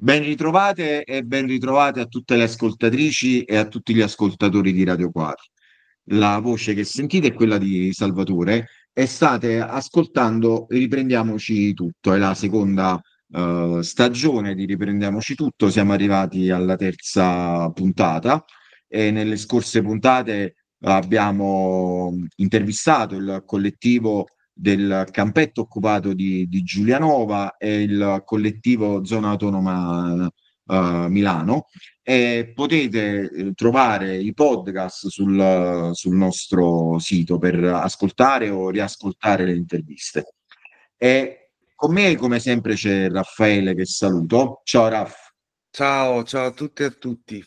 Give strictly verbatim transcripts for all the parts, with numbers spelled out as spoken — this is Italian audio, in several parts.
Ben ritrovate e ben ritrovate a tutte le ascoltatrici e a tutti gli ascoltatori di Radio Quattro. La voce che sentite è quella di Salvatore e state ascoltando Riprendiamoci Tutto, è la seconda eh, stagione di Riprendiamoci Tutto, siamo arrivati alla terza puntata e nelle scorse puntate abbiamo intervistato il collettivo del campetto occupato di, di Giulianova e il collettivo Zona Autonoma eh, Milano. E potete eh, trovare i podcast sul, sul nostro sito per ascoltare o riascoltare le interviste. E con me, come sempre, c'è Raffaele che saluto. Ciao Raff. Ciao, ciao a tutti e a tutti.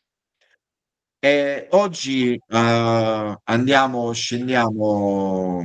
E oggi eh, andiamo, scendiamo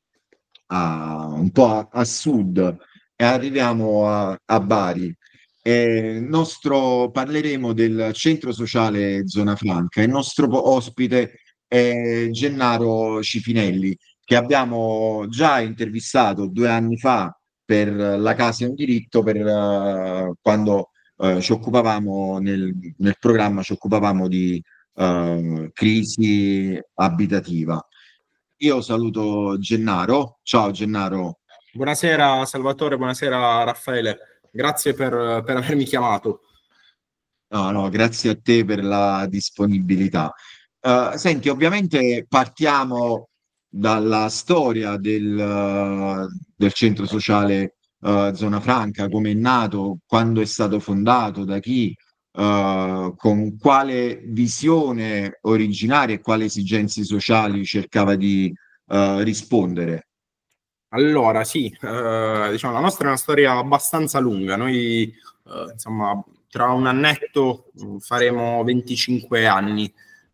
a, un po' a, a sud e arriviamo a, a Bari. E il nostro, parleremo del centro sociale Zona Franca. Il nostro po- ospite è Gennaro Cifinelli, che abbiamo già intervistato due anni fa per La Casa è un diritto, per, eh, quando eh, ci occupavamo nel, nel programma, ci occupavamo di eh, crisi abitativa. Io saluto Gennaro. Ciao Gennaro. Buonasera Salvatore, buonasera Raffaele, grazie per, per avermi chiamato. No, no, grazie a te per la disponibilità. Eh, senti, ovviamente partiamo dalla storia del, del centro sociale eh, Zona Franca, come è nato, quando è stato fondato, da chi, eh, con quale visione originaria e quali esigenze sociali cercava di eh, rispondere. Allora, sì, eh, diciamo, la nostra è una storia abbastanza lunga. Noi, eh, insomma, tra un annetto mh, faremo venticinque anni.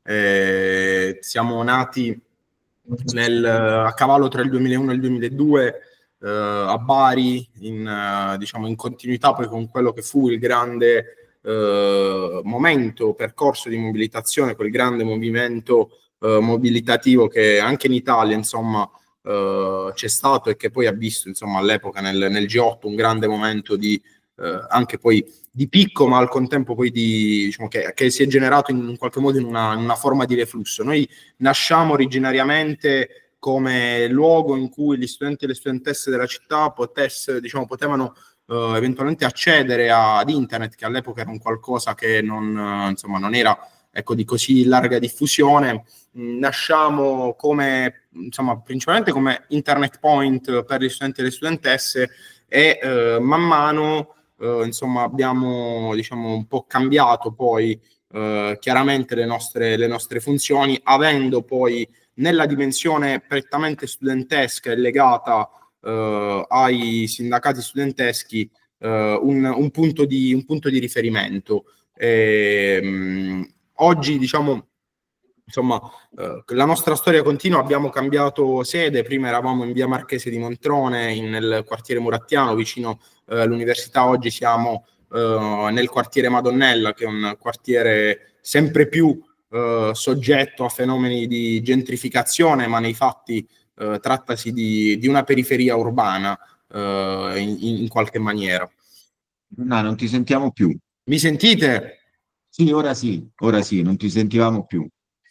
Eh, siamo nati nel, a cavallo tra il duemilauno e il duemiladue eh, a Bari, in, eh, diciamo, in continuità poi con quello che fu il grande eh, momento, percorso di mobilitazione, quel grande movimento eh, mobilitativo che anche in Italia, insomma, Uh, c'è stato e che poi ha visto, insomma, all'epoca nel, nel G otto un grande momento di uh, anche poi di picco, ma al contempo poi di, diciamo, che, che si è generato in, in qualche modo in una, in una forma di reflusso. Noi nasciamo originariamente come luogo in cui gli studenti e le studentesse della città potesse, diciamo, potevano uh, eventualmente accedere a, ad internet, che all'epoca era un qualcosa che non, uh, insomma, non era, ecco, di così larga diffusione. Nasciamo come, insomma, principalmente come internet point per gli studenti e le studentesse e eh, man mano eh, insomma abbiamo, diciamo, un po' cambiato poi eh, chiaramente le nostre, le nostre funzioni, avendo poi nella dimensione prettamente studentesca e legata eh, ai sindacati studenteschi eh, un, un, punto di, un punto di riferimento. E, mh, oggi, diciamo, insomma, eh, la nostra storia continua, abbiamo cambiato sede, prima eravamo in via Marchese di Montrone, in, nel quartiere Murattiano, vicino eh, all'università, oggi siamo eh, nel quartiere Madonnella, che è un quartiere sempre più eh, soggetto a fenomeni di gentrificazione, ma nei fatti eh, trattasi di, di una periferia urbana eh, in, in qualche maniera. No, non ti sentiamo più. Mi sentite? Sì, ora sì, ora sì, non ti sentivamo più.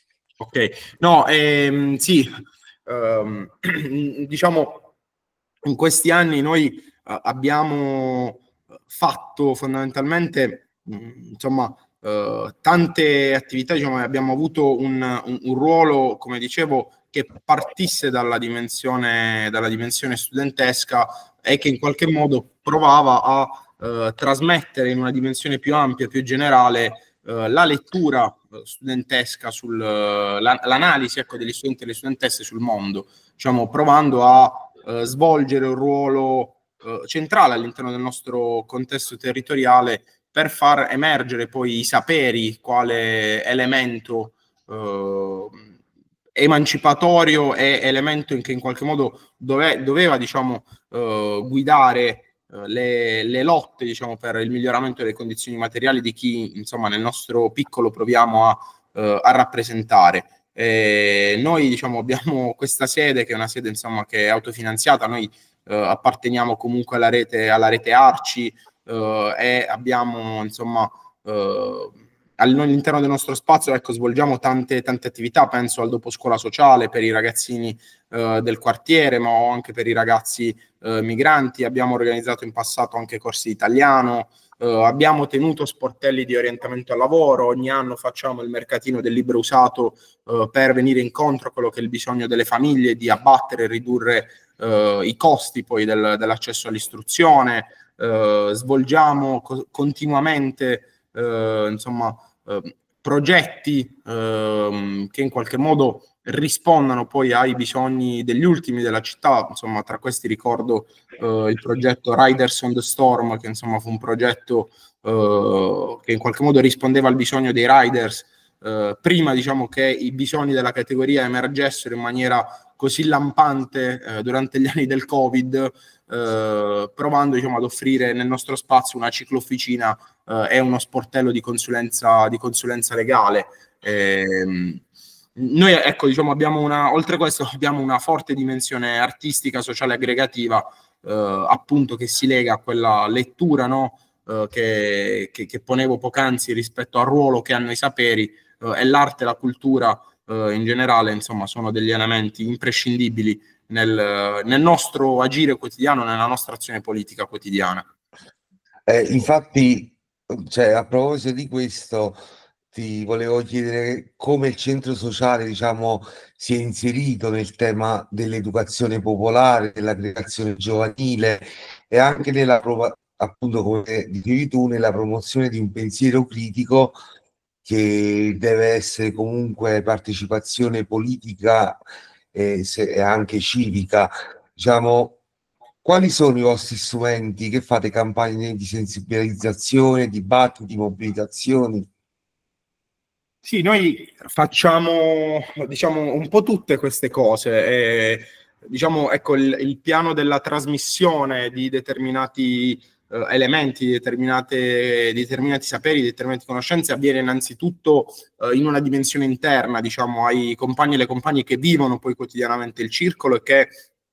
Ok, no, ehm, sì, ehm, diciamo, in questi anni noi eh, abbiamo fatto fondamentalmente, mh, insomma, eh, tante attività, diciamo, abbiamo avuto un, un, un ruolo, come dicevo, che partisse dalla dimensione, dalla dimensione studentesca e che in qualche modo provava a eh, trasmettere in una dimensione più ampia, più generale, Uh, la lettura uh, studentesca, sul, uh, la, l'analisi, ecco, degli studenti e delle studentesse sul mondo, diciamo, provando a uh, svolgere un ruolo uh, centrale all'interno del nostro contesto territoriale per far emergere poi i saperi quale elemento uh, emancipatorio e elemento in che in qualche modo dove, doveva, diciamo, uh, guidare Le, le lotte, diciamo, per il miglioramento delle condizioni materiali di chi, insomma, nel nostro piccolo proviamo a, eh, a rappresentare. E noi, diciamo, abbiamo questa sede che è una sede, insomma, che è autofinanziata. Noi eh, apparteniamo comunque alla rete, alla rete Arci, eh, e abbiamo insomma eh, all'interno del nostro spazio, ecco, svolgiamo tante, tante attività, penso al dopo scuola sociale per i ragazzini eh, del quartiere, ma anche per i ragazzi eh, migranti. Abbiamo organizzato in passato anche corsi di italiano, eh, abbiamo tenuto sportelli di orientamento al lavoro, ogni anno facciamo il mercatino del libro usato eh, per venire incontro a quello che è il bisogno delle famiglie di abbattere e ridurre eh, i costi poi del, dell'accesso all'istruzione. Eh, svolgiamo co- continuamente Eh, insomma, eh, progetti eh, che in qualche modo rispondano poi ai bisogni degli ultimi della città. Insomma, tra questi ricordo eh, il progetto Riders on the Storm, che insomma fu un progetto eh, che in qualche modo rispondeva al bisogno dei riders eh, prima, diciamo, che i bisogni della categoria emergessero in maniera così lampante eh, durante gli anni del Covid, eh, provando, diciamo, ad offrire nel nostro spazio una ciclofficina eh, e uno sportello di consulenza, di consulenza legale. Eh, noi, ecco, diciamo, abbiamo una, oltre a questo, abbiamo una forte dimensione artistica, sociale, aggregativa, eh, appunto, che si lega a quella lettura, no, eh, che, che, che ponevo poc'anzi rispetto al ruolo che hanno i saperi, eh, e l'arte e la cultura eh, in generale, insomma, sono degli elementi imprescindibili nel, nel nostro agire quotidiano, nella nostra azione politica quotidiana. Eh, infatti, cioè, a proposito di questo, ti volevo chiedere come il centro sociale, diciamo, si è inserito nel tema dell'educazione popolare, dell'aggregazione giovanile e anche nella, appunto, come dicevi tu, nella promozione di un pensiero critico che deve essere comunque partecipazione politica e, se, e anche civica. Diciamo, quali sono i vostri strumenti? Che fate? Campagne di sensibilizzazione, dibattiti, mobilitazioni? Sì, noi facciamo, diciamo, un po' tutte queste cose. E, diciamo, ecco, il, il piano della trasmissione di determinati eh, elementi, di determinate, di determinati saperi, di determinate conoscenze avviene innanzitutto eh, in una dimensione interna, diciamo, ai compagni e le compagne che vivono poi quotidianamente il circolo e che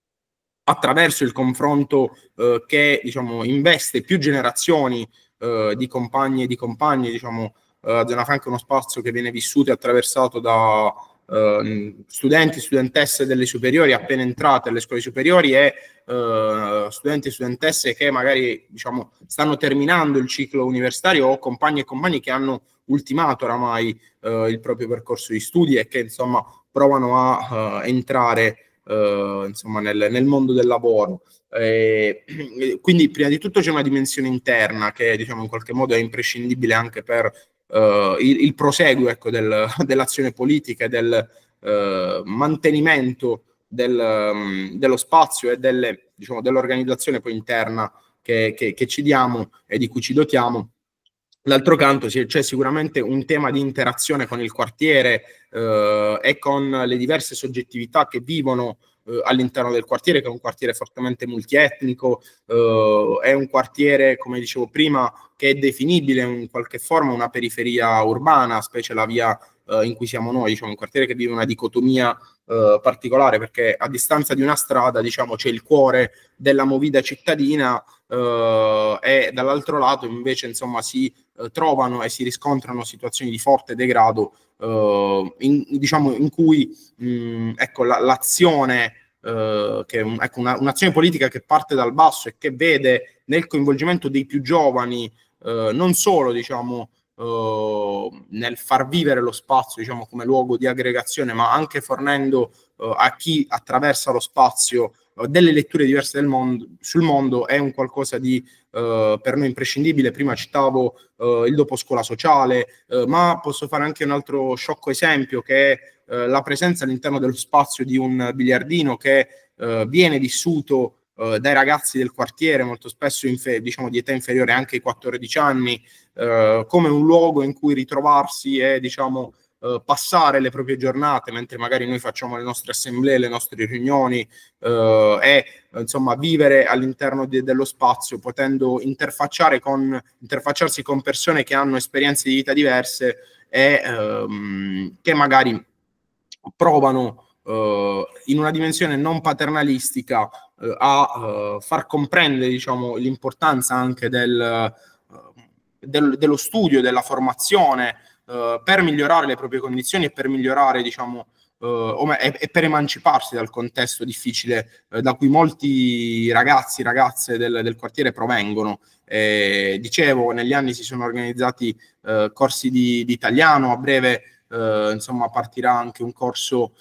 attraverso il confronto eh, che, diciamo, investe più generazioni eh, di compagni e di compagni, diciamo, eh, Zona Franca è uno spazio che viene vissuto e attraversato da eh, studenti e studentesse delle superiori appena entrate alle scuole superiori e eh, studenti e studentesse che magari, diciamo, stanno terminando il ciclo universitario o compagni e compagni che hanno ultimato oramai eh, il proprio percorso di studi e che, insomma, provano a uh, entrare Uh, insomma nel, nel mondo del lavoro. Eh, quindi prima di tutto c'è una dimensione interna che, diciamo, in qualche modo è imprescindibile anche per uh, il, il proseguo, ecco, del, dell'azione politica e del uh, mantenimento del, um, dello spazio e delle, diciamo, dell'organizzazione poi interna che, che, che ci diamo e di cui ci dotiamo. D'altro canto c'è sicuramente un tema di interazione con il quartiere eh, e con le diverse soggettività che vivono eh, all'interno del quartiere, che è un quartiere fortemente multietnico, eh, è un quartiere, come dicevo prima, che è definibile in qualche forma una periferia urbana, specie la via eh, in cui siamo noi, diciamo, un quartiere che vive una dicotomia eh, particolare, perché a distanza di una strada, diciamo, c'è il cuore della movida cittadina eh, e dall'altro lato invece, insomma, si trovano e si riscontrano situazioni di forte degrado eh, in, diciamo, in cui mh, ecco, la, l'azione eh, che, ecco, una, un'azione politica che parte dal basso e che vede nel coinvolgimento dei più giovani eh, non solo, diciamo, eh, nel far vivere lo spazio, diciamo, come luogo di aggregazione, ma anche fornendo eh, a chi attraversa lo spazio delle letture diverse del mondo, sul mondo, è un qualcosa di uh, per noi imprescindibile. Prima citavo uh, il dopo scuola sociale, uh, ma posso fare anche un altro sciocco esempio, che è uh, la presenza all'interno dello spazio di un biliardino che uh, viene vissuto uh, dai ragazzi del quartiere, molto spesso infe- diciamo di età inferiore anche ai quattordici anni, uh, come un luogo in cui ritrovarsi e, diciamo, Uh, passare le proprie giornate mentre magari noi facciamo le nostre assemblee, le nostre riunioni uh, e insomma vivere all'interno de- dello spazio, potendo interfacciare con, interfacciarsi con persone che hanno esperienze di vita diverse e um, che magari provano eh, in una dimensione non paternalistica eh, a eh, far comprendere, diciamo, l'importanza anche del, eh, del, dello studio, della formazione eh, per migliorare le proprie condizioni e per migliorare, diciamo, Uh, e, e per emanciparsi dal contesto difficile uh, da cui molti ragazzi, ragazze del, del quartiere provengono. Eh, dicevo, negli anni si sono organizzati uh, corsi di, di italiano, a breve uh, insomma partirà anche un corso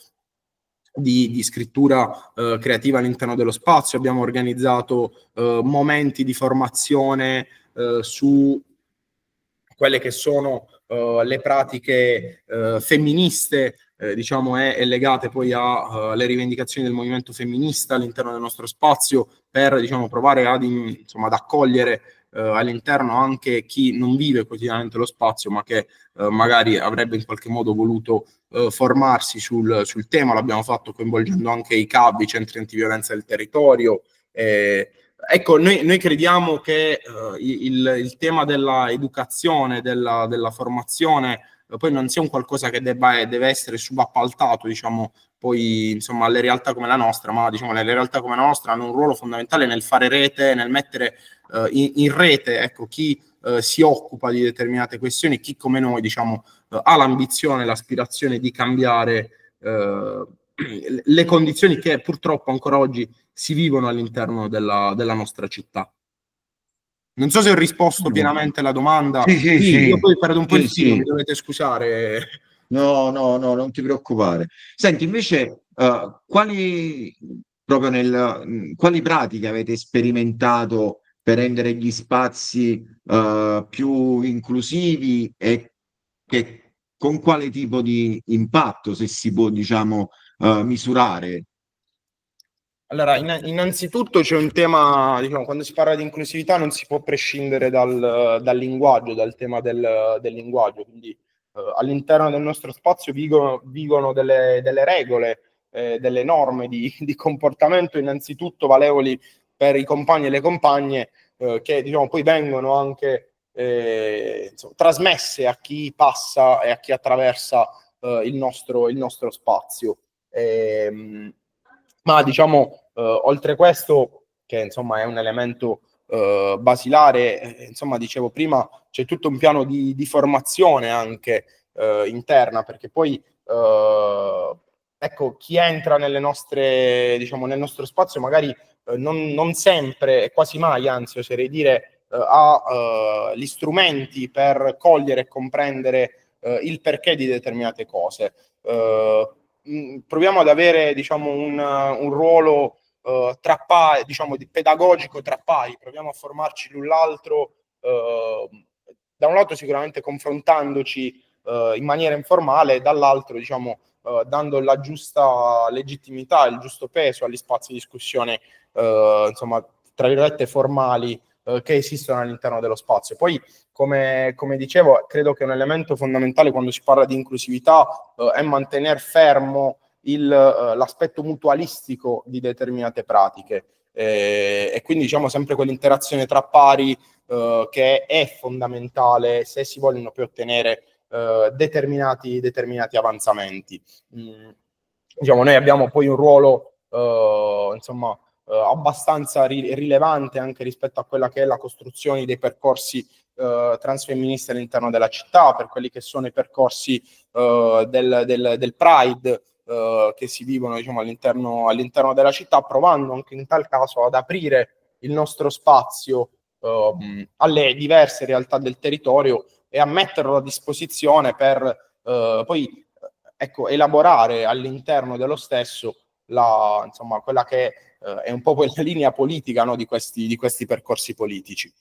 di, di scrittura uh, creativa all'interno dello spazio. Abbiamo organizzato uh, momenti di formazione uh, su quelle che sono uh, le pratiche uh, femministe, eh, diciamo, è, è legate poi alle uh, rivendicazioni del movimento femminista all'interno del nostro spazio, per, diciamo, provare ad, insomma, ad accogliere uh, all'interno anche chi non vive quotidianamente lo spazio, ma che uh, magari avrebbe in qualche modo voluto uh, formarsi sul, sul tema. L'abbiamo fatto coinvolgendo anche i C A B, i centri antiviolenza del territorio. Eh, Ecco, noi, noi crediamo che uh, il, il tema della educazione, della, della formazione, uh, poi non sia un qualcosa che debba, deve essere subappaltato, diciamo, poi, insomma, alle realtà come la nostra, ma, diciamo, le realtà come la nostra hanno un ruolo fondamentale nel fare rete, nel mettere uh, in, in rete, ecco, chi uh, si occupa di determinate questioni, chi come noi, diciamo, uh, ha l'ambizione, l'aspirazione di cambiare uh, le condizioni che purtroppo ancora oggi si vivono all'interno della, della nostra città. Non so se ho risposto pienamente alla domanda. Sì, sì, sì, sì. Io poi ho perduto un po' Sì, il filo, sì. mi dovete scusare. No, no, no, non ti preoccupare. Senti, invece, uh, quali, proprio nel, mh, quali pratiche avete sperimentato per rendere gli spazi uh, più inclusivi, e che, con quale tipo di impatto, se si può, diciamo, uh, misurare? Allora, in, innanzitutto c'è un tema, diciamo, quando si parla di inclusività non si può prescindere dal, dal linguaggio, dal tema del, del linguaggio, quindi eh, all'interno del nostro spazio vigono, vigono delle, delle regole, eh, delle norme di, di comportamento, innanzitutto valevoli per i compagni e le compagne, eh, che, diciamo, poi vengono anche eh, insomma, trasmesse a chi passa e a chi attraversa eh, il, nostro, il nostro spazio. Ehm, ma, diciamo, eh, oltre questo, che insomma è un elemento eh, basilare, eh, insomma, dicevo prima, c'è tutto un piano di, di formazione anche eh, interna, perché poi eh, ecco, chi entra nelle nostre, diciamo, nel nostro spazio magari eh, non, non sempre, e quasi mai, anzi oserei dire, eh, ha eh, gli strumenti per cogliere e comprendere eh, il perché di determinate cose. Eh, proviamo ad avere, diciamo, un, un ruolo uh, tra pari, diciamo, di pedagogico tra pari, proviamo a formarci l'un l'altro, uh, da un lato sicuramente confrontandoci uh, in maniera informale, dall'altro, diciamo, uh, dando la giusta legittimità, il giusto peso agli spazi di discussione, uh, insomma, tra virgolette formali, uh, che esistono all'interno dello spazio. Poi, Come, come dicevo, credo che un elemento fondamentale quando si parla di inclusività eh, è mantenere fermo il, eh, l'aspetto mutualistico di determinate pratiche eh, e quindi, diciamo, sempre quell'interazione tra pari eh, che è fondamentale se si vogliono poi ottenere eh, determinati, determinati avanzamenti. Mm, diciamo, noi abbiamo poi un ruolo eh, insomma eh, abbastanza ri- rilevante anche rispetto a quella che è la costruzione dei percorsi Uh, transfemministe all'interno della città, per quelli che sono i percorsi uh, del, del, del Pride uh, che si vivono, diciamo, all'interno, all'interno della città, provando anche in tal caso ad aprire il nostro spazio uh, alle diverse realtà del territorio e a metterlo a disposizione per uh, poi ecco, elaborare all'interno dello stesso la, insomma, quella che uh, è un po' quella linea politica, no, di questi, di questi percorsi politici.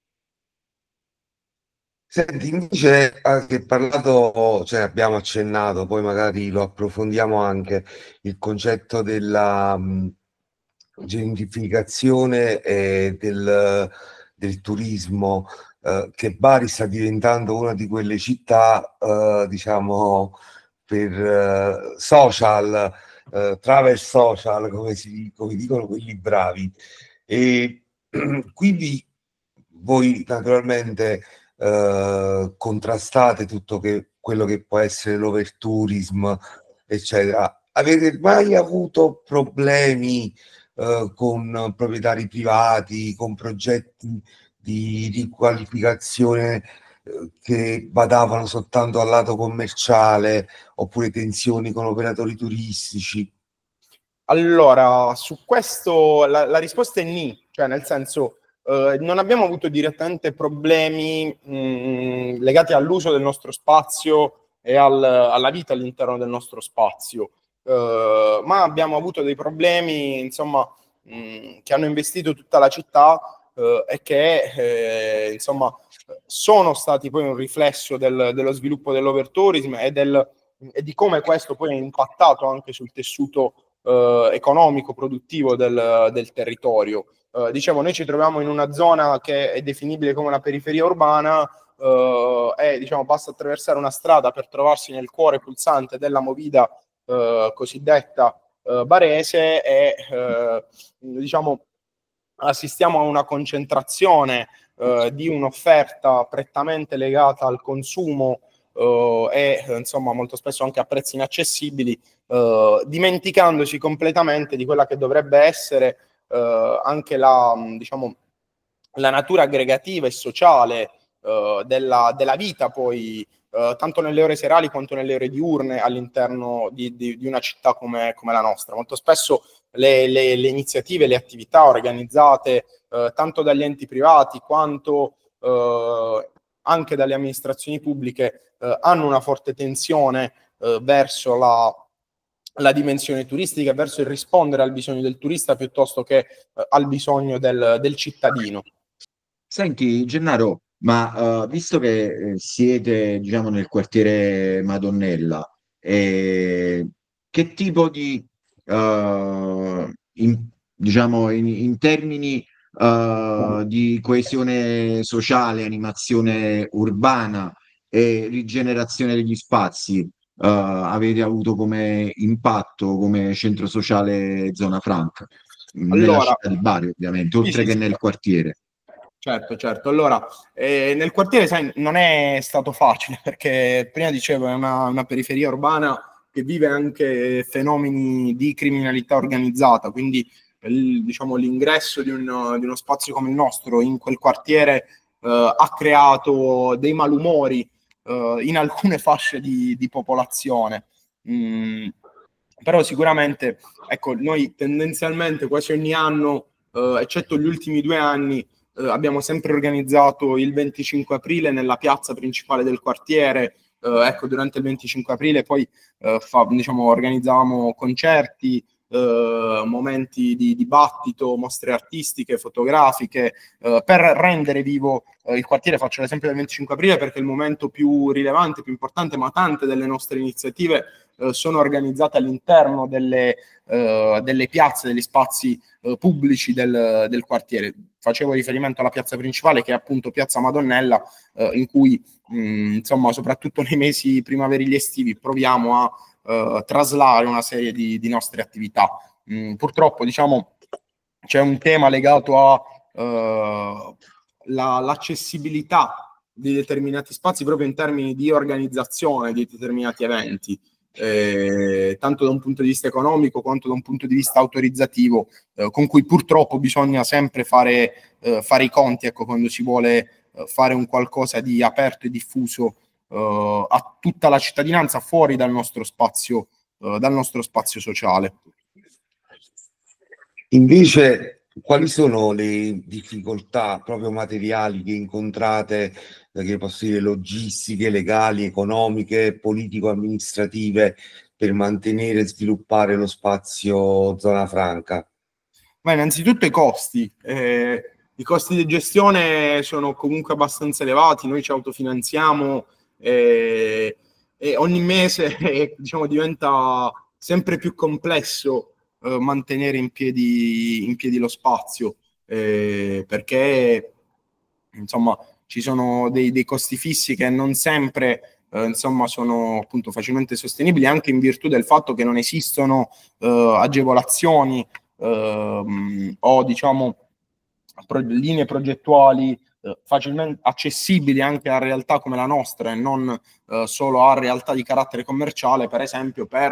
Senti, invece anche parlato, cioè abbiamo accennato, poi magari lo approfondiamo anche, il concetto della mh, gentrificazione e del, del turismo, eh, che Bari sta diventando una di quelle città, eh, diciamo, per eh, social, eh, travel social, come, si, come dicono quelli bravi. E quindi voi naturalmente eh, contrastate tutto che, quello che può essere l'overtourism, eccetera. avete mai avuto problemi eh, con proprietari privati, con progetti di riqualificazione eh, che badavano soltanto al lato commerciale, oppure tensioni con operatori turistici? Allora, su questo la, la risposta è ni, cioè nel senso eh, non abbiamo avuto direttamente problemi mh, legati all'uso del nostro spazio e al, alla vita all'interno del nostro spazio, eh, ma abbiamo avuto dei problemi, insomma, mh, che hanno investito tutta la città eh, e che, eh, insomma, sono stati poi un riflesso del, dello sviluppo dell'overtourism e, del, e di come questo poi ha impattato anche sul tessuto eh, economico, produttivo del, del territorio. Eh, dicevo, noi ci troviamo in una zona che è definibile come una periferia urbana eh, e diciamo basta attraversare una strada per trovarsi nel cuore pulsante della movida eh, cosiddetta eh, barese e eh, diciamo assistiamo a una concentrazione eh, di un'offerta prettamente legata al consumo Uh, e insomma molto spesso anche a prezzi inaccessibili, uh, dimenticandosi completamente di quella che dovrebbe essere uh, anche la, diciamo, la natura aggregativa e sociale uh, della, della vita poi uh, tanto nelle ore serali quanto nelle ore diurne all'interno di, di, di una città come, come la nostra. Molto spesso le, le, le iniziative, le attività organizzate uh, tanto dagli enti privati quanto uh, anche dalle amministrazioni pubbliche eh, hanno una forte tensione eh, verso la, la dimensione turistica, verso il rispondere al bisogno del turista piuttosto che eh, al bisogno del, del cittadino. Senti, Gennaro, ma uh, visto che eh, siete, diciamo, nel quartiere Madonnella, eh, che tipo di, uh, in, diciamo, in, in termini uh, di coesione sociale, animazione urbana e rigenerazione degli spazi, uh, avete avuto come impatto, come centro sociale Zona Franca, nella Allora, città di Bari, ovviamente, oltre sì, che sì, nel sì. quartiere? Certo, certo. Allora, eh, nel quartiere, sai, non è stato facile perché prima dicevo è una, una periferia urbana che vive anche fenomeni di criminalità organizzata, quindi il, diciamo, l'ingresso di, un, di uno spazio come il nostro in quel quartiere eh, ha creato dei malumori eh, in alcune fasce di, di popolazione. Mm, però sicuramente, ecco, noi tendenzialmente quasi ogni anno, eh, eccetto gli ultimi due anni, Uh, abbiamo sempre organizzato il venticinque aprile nella piazza principale del quartiere. Uh, ecco, durante il venticinque aprile poi uh, fa, diciamo, organizzavamo concerti, uh, momenti di dibattito, mostre artistiche, fotografiche, uh, per rendere vivo uh, il quartiere. Faccio l'esempio del venticinque aprile perché è il momento più rilevante, più importante, ma tante delle nostre iniziative uh, sono organizzate all'interno delle, uh, delle piazze, degli spazi uh, pubblici del, del quartiere. Facevo riferimento alla piazza principale che è appunto Piazza Madonnella, eh, in cui mh, insomma soprattutto nei mesi primaverili estivi proviamo a eh, traslare una serie di, di nostre attività. Mh, purtroppo diciamo c'è un tema legato a eh, la, l'accessibilità di determinati spazi proprio in termini di organizzazione di determinati eventi. Eh, tanto da un punto di vista economico quanto da un punto di vista autorizzativo, eh, con cui purtroppo bisogna sempre fare, eh, fare i conti, ecco, quando si vuole eh, fare un qualcosa di aperto e diffuso eh, a tutta la cittadinanza fuori dal nostro spazio, eh, dal nostro spazio sociale. Invece, quali sono le difficoltà proprio materiali che incontrate, che posso dire logistiche, legali, economiche, politico-amministrative per mantenere e sviluppare lo spazio Zona Franca? Ma innanzitutto i costi. Eh, i costi di gestione sono comunque abbastanza elevati, noi ci autofinanziamo eh, e ogni mese eh, diciamo, diventa sempre più complesso eh, mantenere in piedi, in piedi lo spazio, eh, perché insomma ci sono dei, dei costi fissi che non sempre eh, insomma sono appunto facilmente sostenibili, anche in virtù del fatto che non esistono eh, agevolazioni ehm, o diciamo pro- linee progettuali eh, facilmente accessibili anche a realtà come la nostra e non eh, solo a realtà di carattere commerciale, per esempio per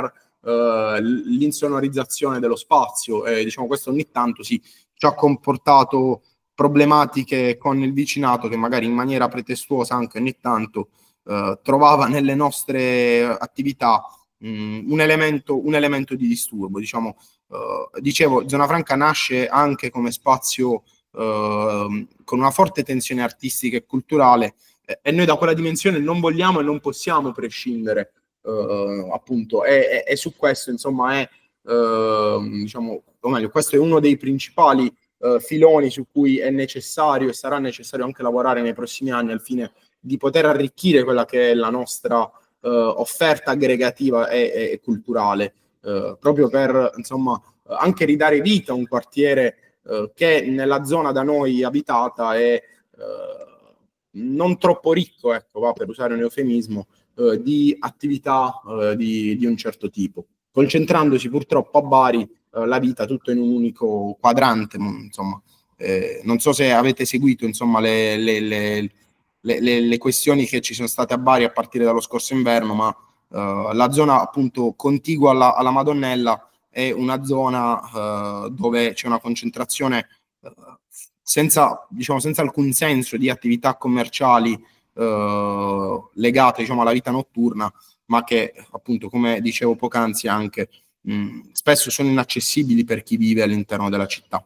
eh, l'insonorizzazione dello spazio, e diciamo questo ogni tanto sì, ci ha comportato problematiche con il vicinato che magari in maniera pretestuosa anche ogni tanto eh, trovava nelle nostre attività mh, un elemento, un elemento di disturbo. Diciamo, eh, dicevo, Zona Franca nasce anche come spazio eh, con una forte tensione artistica e culturale, eh, e noi da quella dimensione non vogliamo e non possiamo prescindere, eh, appunto, e, e, e su questo insomma è eh, diciamo, o meglio, questo è uno dei principali Uh, filoni su cui è necessario e sarà necessario anche lavorare nei prossimi anni al fine di poter arricchire quella che è la nostra uh, offerta aggregativa e, e, e culturale, uh, proprio per insomma anche ridare vita a un quartiere uh, che nella zona da noi abitata è uh, non troppo ricco, ecco, va, per usare un eufemismo, uh, di attività uh, di, di un certo tipo, concentrandosi purtroppo a Bari la vita tutto in un unico quadrante, insomma. Eh, non so se avete seguito insomma le, le, le, le, le questioni che ci sono state a Bari a partire dallo scorso inverno, ma uh, la zona appunto contigua alla, alla Madonnella è una zona uh, dove c'è una concentrazione uh, senza, diciamo, senza alcun senso di attività commerciali uh, legate, diciamo, alla vita notturna, ma che appunto, come dicevo poc'anzi, anche mh, spesso sono inaccessibili per chi vive all'interno della città.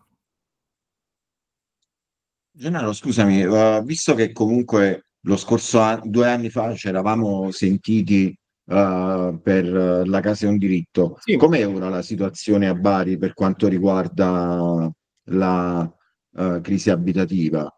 Gennaro, scusami, uh, visto che comunque lo scorso anno, due anni fa ci eravamo sentiti uh, per uh, la Casa è un diritto, Sì. com'è ora la situazione a Bari per quanto riguarda la uh, crisi abitativa?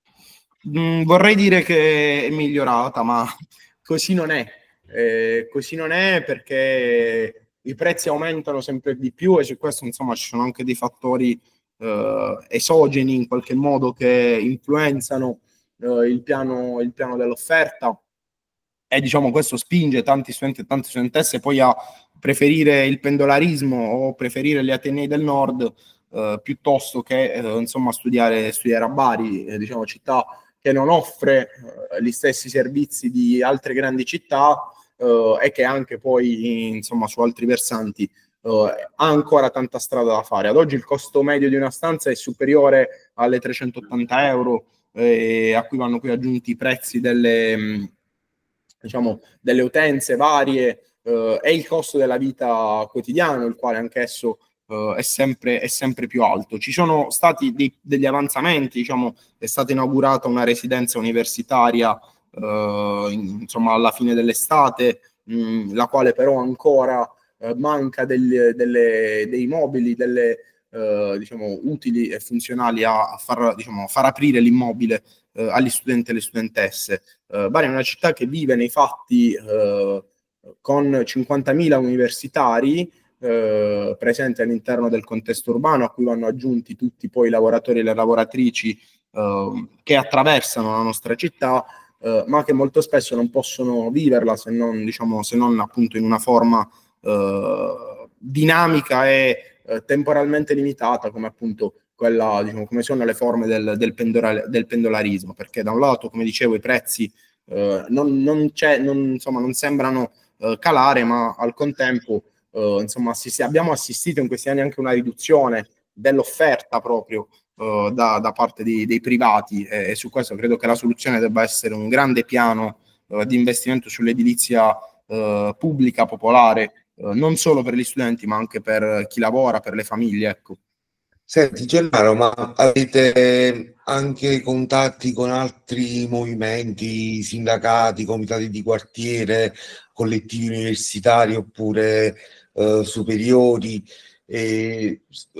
Mm, vorrei dire che è migliorata, ma così non è. Eh, così non è perché i prezzi aumentano sempre di più e su questo insomma ci sono anche dei fattori eh, esogeni in qualche modo che influenzano eh, il piano, il piano dell'offerta, e diciamo questo spinge tanti studenti e tante studentesse poi a preferire il pendolarismo o preferire gli atenei del nord eh, piuttosto che eh, insomma studiare, studiare a Bari, eh, diciamo città che non offre eh, gli stessi servizi di altre grandi città eh, e che anche poi insomma su altri versanti Uh, ha ancora tanta strada da fare. Ad oggi il costo medio di una stanza è superiore alle trecentottanta euro, eh, a cui vanno poi aggiunti i prezzi delle, mh, diciamo, delle utenze varie eh, e il costo della vita quotidiano, il quale anch'esso eh, è, sempre, è sempre più alto. Ci sono stati dei, degli avanzamenti, diciamo, è stata inaugurata una residenza universitaria eh, in, insomma, alla fine dell'estate, mh, la quale però ancora eh, manca del, delle, dei mobili, delle eh, diciamo, utili e funzionali a, a far, diciamo, far aprire l'immobile eh, agli studenti e alle studentesse. Uh, Bari è una città che vive nei fatti uh, con cinquantamila universitari uh, presenti all'interno del contesto urbano, a cui vanno aggiunti tutti poi i lavoratori e le lavoratrici uh, che attraversano la nostra città, uh, ma che molto spesso non possono viverla se non, diciamo, se non appunto in una forma uh, dinamica e uh, temporalmente limitata, come appunto quella, diciamo, come sono le forme del, del, pendolare, del pendolarismo, perché da un lato, come dicevo, i prezzi eh, non, non, c'è, non, insomma, non sembrano eh, calare, ma al contempo eh, insomma, assisti- abbiamo assistito in questi anni anche a una riduzione dell'offerta proprio eh, da, da parte di, dei privati, e, e su questo credo che la soluzione debba essere un grande piano eh, di investimento sull'edilizia eh, pubblica, popolare, eh, non solo per gli studenti, ma anche per chi lavora, per le famiglie, ecco. Senti Gennaro, ma avete anche contatti con altri movimenti, sindacati, comitati di quartiere, collettivi universitari oppure eh, superiori? E,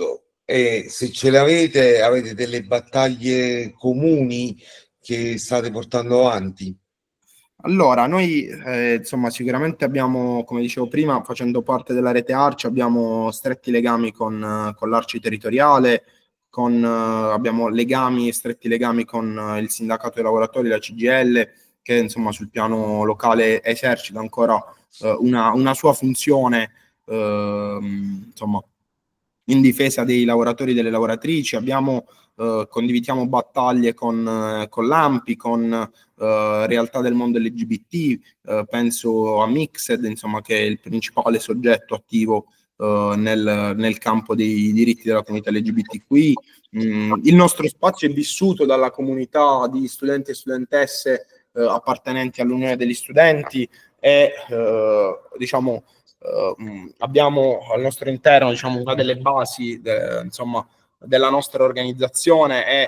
e se ce le avete, avete delle battaglie comuni che state portando avanti? Allora, noi eh, insomma sicuramente abbiamo, come dicevo prima, facendo parte della rete Arci, abbiamo stretti legami con, eh, con l'Arci territoriale, con, eh, abbiamo legami, stretti legami con eh, il sindacato dei lavoratori, la C G I L, che insomma sul piano locale esercita ancora eh, una, una sua funzione, ehm, insomma, in difesa dei lavoratori e delle lavoratrici, abbiamo, eh, condividiamo battaglie con, eh, con l'A M P I, con eh, realtà del mondo L G B T, eh, penso a Mixed, insomma, che è il principale soggetto attivo eh, nel, nel campo dei diritti della comunità L G B T Q I. Mm, il nostro spazio è vissuto dalla comunità di studenti e studentesse eh, appartenenti all'Unione degli Studenti e eh, diciamo Uh, abbiamo al nostro interno, diciamo, una delle basi de, insomma, della nostra organizzazione è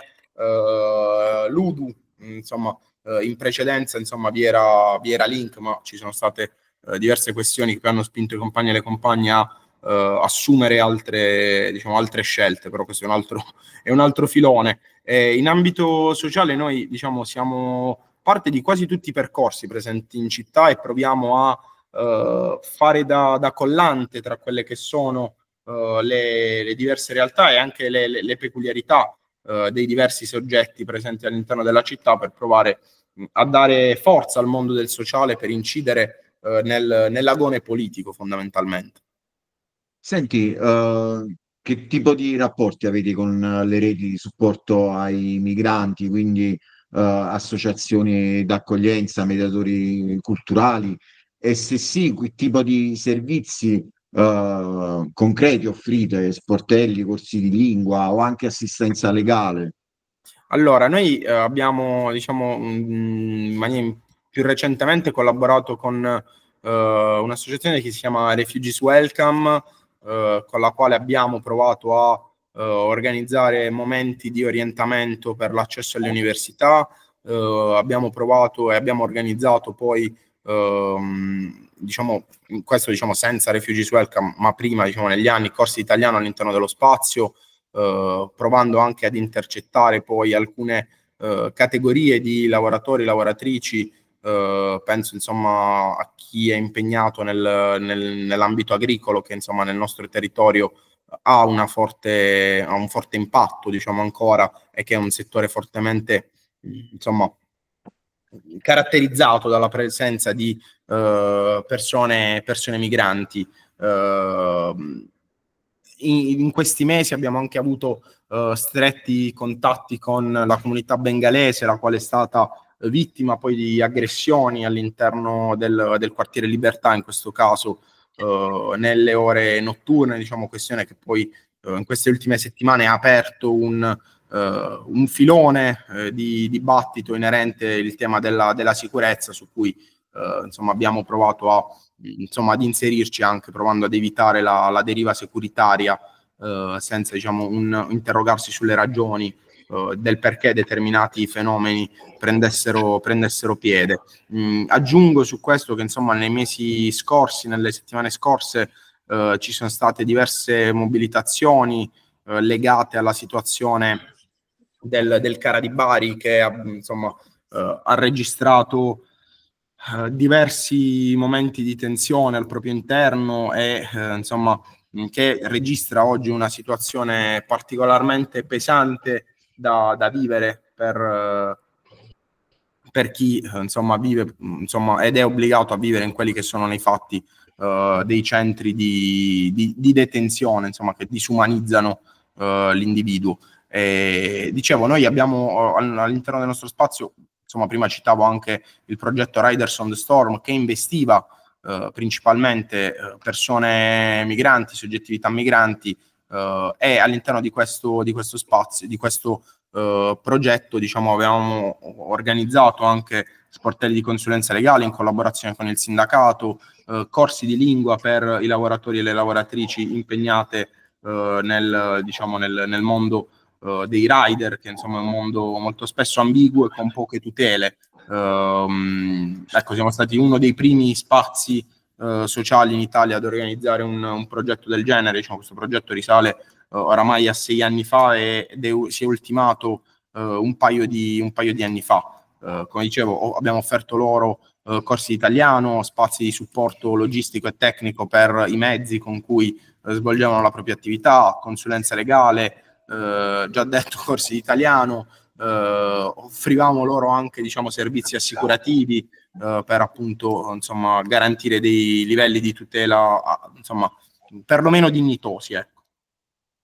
uh, l'U D U, insomma, uh, in precedenza insomma, vi, era, vi era Link, ma ci sono state uh, diverse questioni che hanno spinto i compagni e le compagne a uh, assumere altre, diciamo, altre scelte, però questo è un altro, è un altro filone. E in ambito sociale noi diciamo, siamo parte di quasi tutti i percorsi presenti in città e proviamo a Uh, fare da, da collante tra quelle che sono uh, le, le diverse realtà e anche le, le, le peculiarità uh, dei diversi soggetti presenti all'interno della città per provare mh, a dare forza al mondo del sociale per incidere uh, nel, nell'agone politico fondamentalmente. Senti, uh, che tipo di rapporti avete con le reti di supporto ai migranti, quindi uh, associazioni d'accoglienza, mediatori culturali? E se sì, che tipo di servizi uh, concreti offrite, sportelli, corsi di lingua o anche assistenza legale? Allora, noi eh, abbiamo, diciamo, mh, in maniera più recentemente collaborato con eh, un'associazione che si chiama Refugees Welcome, eh, con la quale abbiamo provato a eh, organizzare momenti di orientamento per l'accesso alle università. Eh, abbiamo provato e abbiamo organizzato poi ehm, diciamo, questo diciamo senza Refugees Welcome, ma prima, diciamo, negli anni, corsi di italiano all'interno dello spazio, eh, provando anche ad intercettare poi alcune eh, categorie di lavoratori, lavoratrici, eh, penso insomma a chi è impegnato nel, nel, nell'ambito agricolo, che insomma nel nostro territorio ha, una forte, ha un forte impatto, diciamo ancora, e che è un settore fortemente, insomma, caratterizzato dalla presenza di uh, persone, persone migranti. Uh, in, in questi mesi abbiamo anche avuto uh, stretti contatti con la comunità bengalese, la quale è stata vittima poi di aggressioni all'interno del, del quartiere Libertà, in questo caso uh, nelle ore notturne, diciamo, questione che poi uh, in queste ultime settimane ha aperto un Uh, un filone uh, di dibattito inerente il tema della, della sicurezza, su cui uh, insomma abbiamo provato a, insomma, ad inserirci anche provando ad evitare la, la deriva securitaria uh, senza diciamo un, interrogarsi sulle ragioni uh, del perché determinati fenomeni prendessero, prendessero piede. Mm, aggiungo su questo che insomma nei mesi scorsi, nelle settimane scorse uh, ci sono state diverse mobilitazioni uh, legate alla situazione Del, del Cara di Bari, che insomma eh, ha registrato eh, diversi momenti di tensione al proprio interno e eh, insomma che registra oggi una situazione particolarmente pesante da, da vivere per, eh, per chi eh, insomma vive insomma ed è obbligato a vivere in quelli che sono nei fatti eh, dei centri di, di, di detenzione, insomma, che disumanizzano eh, l'individuo. E, dicevo, noi abbiamo all'interno del nostro spazio, insomma, prima citavo anche il progetto Riders on the Storm, che investiva eh, principalmente eh, persone migranti, soggettività migranti, eh, e all'interno di questo, di questo spazio, di questo eh, progetto, diciamo, avevamo organizzato anche sportelli di consulenza legale in collaborazione con il sindacato, eh, corsi di lingua per i lavoratori e le lavoratrici impegnate eh, nel, diciamo, nel, nel mondo Uh, dei rider, che insomma è un mondo molto spesso ambiguo e con poche tutele. Um, ecco, siamo stati uno dei primi spazi uh, sociali in Italia ad organizzare un, un progetto del genere. Diciamo, questo progetto risale uh, oramai a sei anni fa e, ed è, si è ultimato uh, un, paio di, un paio di anni fa. Uh, come dicevo, abbiamo offerto loro uh, corsi di italiano, spazi di supporto logistico e tecnico per i mezzi con cui uh, svolgevano la propria attività, consulenza legale, Uh, già detto corsi di italiano, uh, offrivamo loro anche diciamo servizi assicurativi uh, per appunto insomma garantire dei livelli di tutela uh, insomma perlomeno dignitosi, ecco.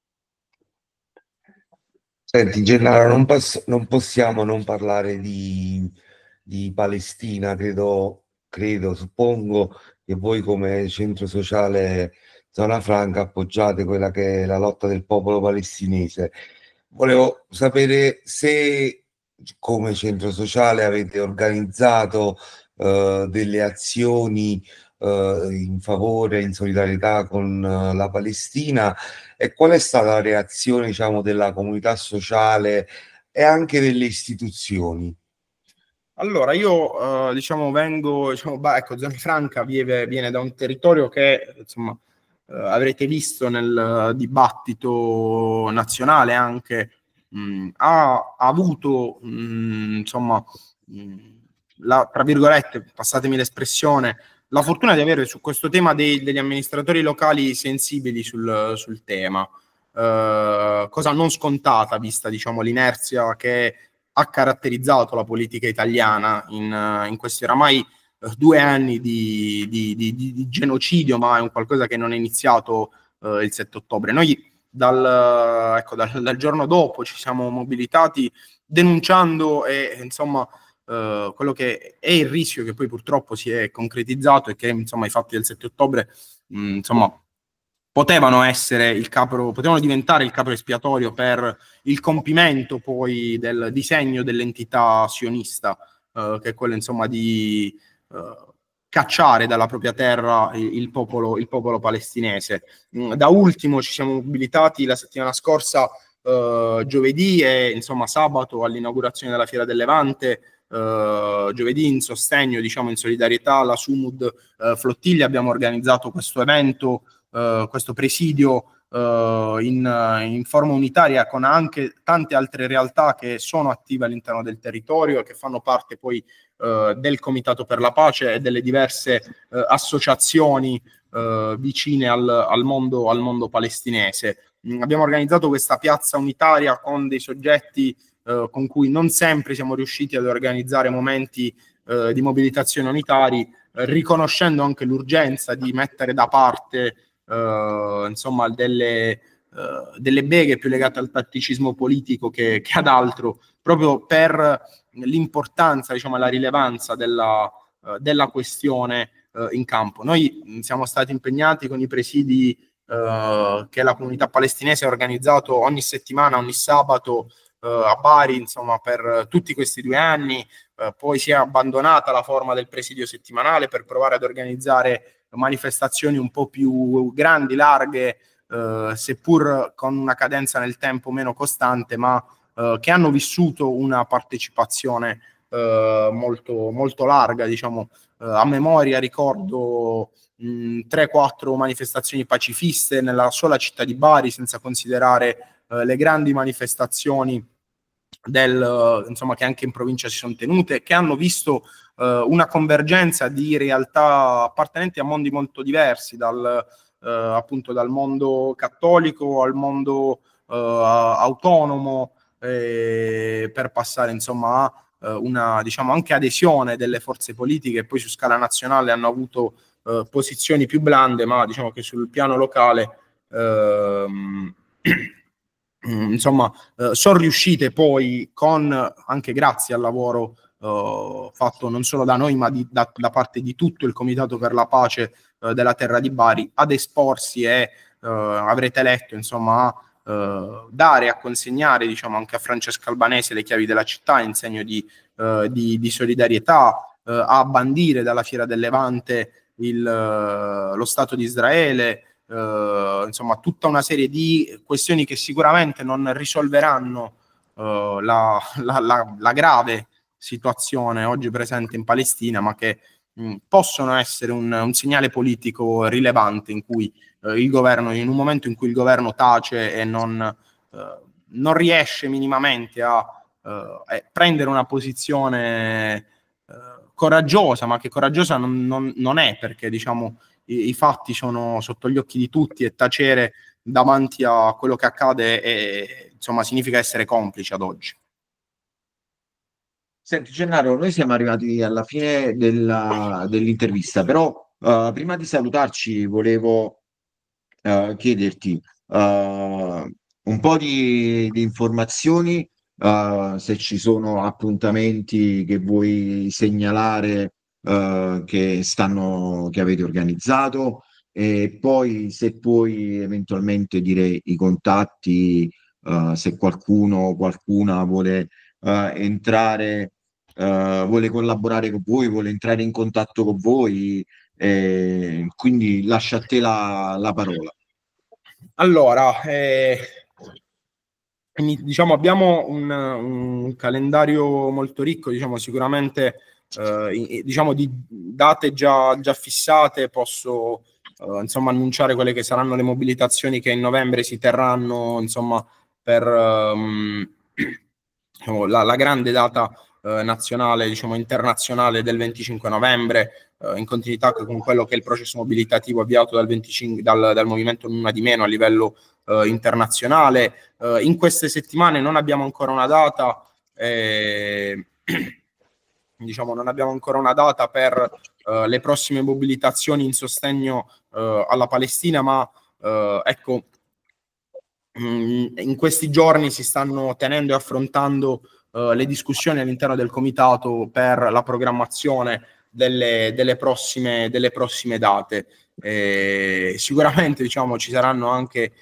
Senti, Gennaro, non, posso- non possiamo non parlare di, di Palestina, credo, credo, suppongo che voi come centro sociale Zona Franca appoggiate quella che è la lotta del popolo palestinese. Volevo sapere se come centro sociale avete organizzato eh, delle azioni eh, in favore, in solidarietà con eh, la Palestina, e qual è stata la reazione, diciamo, della comunità sociale e anche delle istituzioni? Allora, io eh, diciamo vengo, diciamo, bah, ecco, Zona Franca viene, viene da un territorio che, insomma, eh, avrete visto nel eh, dibattito nazionale anche, mh, ha, ha avuto, mh, insomma, mh, la, tra virgolette, passatemi l'espressione, la fortuna di avere su questo tema dei- degli amministratori locali sensibili sul, sul tema. Eh, cosa non scontata, vista, diciamo, l'inerzia che ha caratterizzato la politica italiana in, uh, in questi oramai uh, due anni di, di, di, di, genocidio, ma è un qualcosa che non è iniziato uh, il sette ottobre. Noi dal, uh, ecco, dal, dal giorno dopo ci siamo mobilitati denunciando e insomma uh, quello che è il rischio che poi purtroppo si è concretizzato e che insomma i fatti del sette ottobre mh, insomma potevano essere il capro, potevano diventare il capro espiatorio per il compimento poi del disegno dell'entità sionista, eh, che è quello insomma di eh, cacciare dalla propria terra il, il, popolo, il popolo palestinese. Mm, Da ultimo ci siamo mobilitati la settimana scorsa, eh, giovedì e insomma sabato all'inaugurazione della Fiera del Levante. Uh, giovedì in sostegno, diciamo in solidarietà alla Sumud uh, Flottiglia abbiamo organizzato questo evento, uh, questo presidio uh, in, in forma unitaria con anche tante altre realtà che sono attive all'interno del territorio e che fanno parte poi uh, del Comitato per la Pace e delle diverse uh, associazioni uh, vicine al, al, mondo, al mondo palestinese. Mm, abbiamo organizzato questa piazza unitaria con dei soggetti Uh, con cui non sempre siamo riusciti ad organizzare momenti uh, di mobilitazione unitari, uh, riconoscendo anche l'urgenza di mettere da parte uh, insomma delle, uh, delle beghe più legate al tatticismo politico che, che ad altro, proprio per l'importanza, diciamo, la rilevanza della, uh, della questione uh, in campo. Noi mh, siamo stati impegnati con i presidi uh, che la comunità palestinese ha organizzato ogni settimana, ogni sabato, a Bari, insomma, per tutti questi due anni. Eh, poi si è abbandonata la forma del presidio settimanale per provare ad organizzare manifestazioni un po' più grandi, larghe, eh, seppur con una cadenza nel tempo meno costante, ma eh, che hanno vissuto una partecipazione eh, molto, molto larga, diciamo. Eh, a memoria ricordo tre quattro manifestazioni pacifiste nella sola città di Bari, senza considerare eh, le grandi manifestazioni del, insomma, che anche in provincia si sono tenute, che hanno visto eh, una convergenza di realtà appartenenti a mondi molto diversi, dal, eh, appunto dal mondo cattolico al mondo eh, autonomo, eh, per passare insomma a eh, una, diciamo, anche adesione delle forze politiche che poi su scala nazionale hanno avuto eh, posizioni più blande, ma diciamo che sul piano locale ehm, insomma, eh, sono riuscite poi, con anche grazie al lavoro eh, fatto non solo da noi, ma di, da, da parte di tutto il Comitato per la Pace eh, della Terra di Bari, ad esporsi e eh, avrete letto, insomma, a eh, dare, a consegnare, diciamo, anche a Francesca Albanese le chiavi della città in segno di, eh, di, di solidarietà, eh, a bandire dalla Fiera del Levante il, eh, lo Stato di Israele. Uh, insomma, tutta una serie di questioni che sicuramente non risolveranno uh, la, la, la, la grave situazione oggi presente in Palestina, ma che mh, possono essere un, un segnale politico rilevante in cui uh, il governo, in un momento in cui il governo tace e non, uh, non riesce minimamente a uh, prendere una posizione uh, coraggiosa, ma che coraggiosa non, non, non è, perché diciamo I, i fatti sono sotto gli occhi di tutti e tacere davanti a quello che accade è, insomma, significa essere complici ad oggi. Senti, Gennaro, noi siamo arrivati alla fine della- dell'intervista, però uh, prima di salutarci volevo uh, chiederti, uh, un po' di, di informazioni, uh, se ci sono appuntamenti che vuoi segnalare, uh, che stanno, che avete organizzato, e poi se puoi eventualmente dire i contatti, uh, se qualcuno o qualcuna vuole uh, entrare, uh, vuole collaborare con voi, vuole entrare in contatto con voi, eh, quindi lascio a te la, la parola. Allora, eh, diciamo abbiamo un, un calendario molto ricco, diciamo sicuramente eh, diciamo di date già, già fissate. Posso eh, insomma annunciare quelle che saranno le mobilitazioni che in novembre si terranno, insomma, per um, diciamo, la, la grande data eh, nazionale, diciamo internazionale del venticinque novembre, eh, in continuità con quello che è il processo mobilitativo avviato dal, venticinque, dal, dal movimento Una di Meno a livello Uh, internazionale. Uh, in queste settimane non abbiamo ancora una data, eh, diciamo non abbiamo ancora una data per uh, le prossime mobilitazioni in sostegno uh, alla Palestina, ma uh, ecco, mh, in questi giorni si stanno tenendo e affrontando uh, le discussioni all'interno del comitato per la programmazione delle, delle, prossime, delle prossime date. Eh, sicuramente diciamo ci saranno anche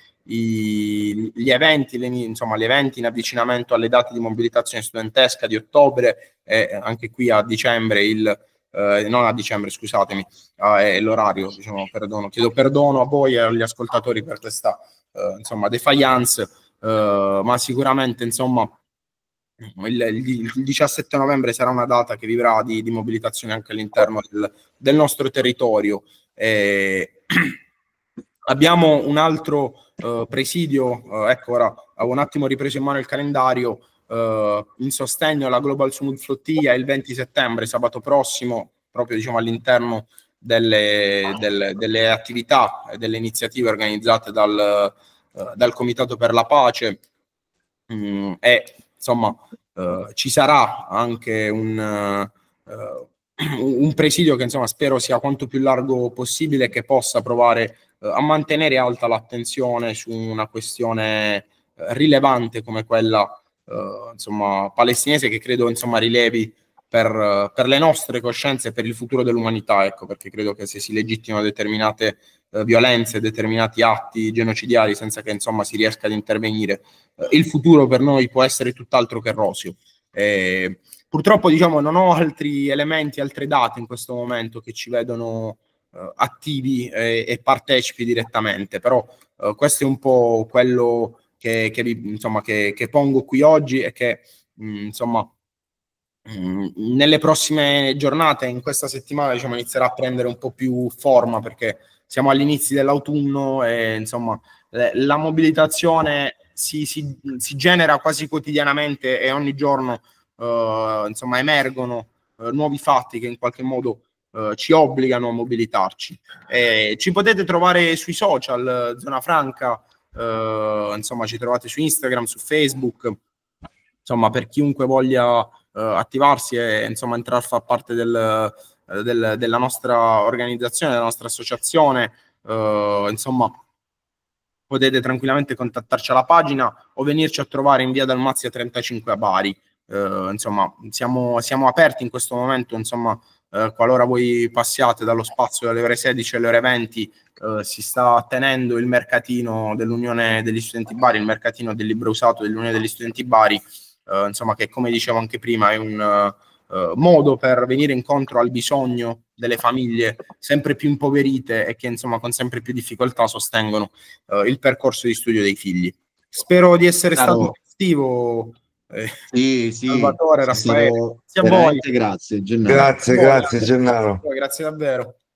I, gli eventi, le, insomma, gli eventi in avvicinamento alle date di mobilitazione studentesca di ottobre e anche qui a dicembre, il, eh, non a dicembre, scusatemi, eh, è l'orario, diciamo, perdono, chiedo perdono a voi e agli ascoltatori per questa eh, insomma, defiance, eh, ma sicuramente insomma il, il, il diciassette novembre sarà una data che vivrà di, di mobilitazione anche all'interno del, del nostro territorio. Eh, abbiamo un altro Uh, presidio, uh, ecco ora avevo un attimo ripreso in mano il calendario, uh, in sostegno alla Global Sumud Flottiglia il venti settembre, sabato prossimo, proprio diciamo all'interno delle, delle, delle attività e delle iniziative organizzate dal, uh, dal Comitato per la Pace, mm, e insomma uh, ci sarà anche un, uh, un presidio che insomma spero sia quanto più largo possibile, che possa provare a mantenere alta l'attenzione su una questione eh, rilevante come quella eh, insomma palestinese, che credo insomma rilevi per, per le nostre coscienze e per il futuro dell'umanità, ecco, perché credo che se si legittimano determinate eh, violenze, determinati atti genocidiari senza che insomma si riesca ad intervenire, eh, il futuro per noi può essere tutt'altro che roseo. Eh, purtroppo diciamo non ho altri elementi, altre date in questo momento che ci vedono Uh, attivi e, e partecipi direttamente, però uh, questo è un po' quello che, che, insomma, che, che pongo qui oggi e che mh, insomma mh, nelle prossime giornate, in questa settimana diciamo inizierà a prendere un po' più forma, perché siamo all'inizio dell'autunno e insomma le, la mobilitazione si, si, si genera quasi quotidianamente e ogni giorno uh, insomma emergono uh, nuovi fatti che in qualche modo Uh, ci obbligano a mobilitarci. Eh, ci potete trovare sui social, Zona Franca, uh, insomma ci trovate su Instagram, su Facebook, insomma per chiunque voglia uh, attivarsi e insomma entrare a far parte del, uh, del, della nostra organizzazione, della nostra associazione, uh, insomma potete tranquillamente contattarci alla pagina o venirci a trovare in via Dalmazia trentacinque a Bari. Uh, insomma siamo, siamo aperti in questo momento, insomma Uh, qualora voi passiate dallo spazio dalle ore sedici alle ore venti, uh, si sta tenendo il mercatino dell'Unione degli Studenti Bari, il mercatino del libro usato dell'Unione degli Studenti Bari, uh, insomma che come dicevo anche prima è un uh, uh, modo per venire incontro al bisogno delle famiglie sempre più impoverite e che insomma con sempre più difficoltà sostengono uh, il percorso di studio dei figli. Spero di essere Caro, stato attivo. Eh, sì, sì, Salvatore, Raffaele, stato grazie a voi. Grazie, Gennaro. Grazie, grazie Gennaro. Grazie davvero.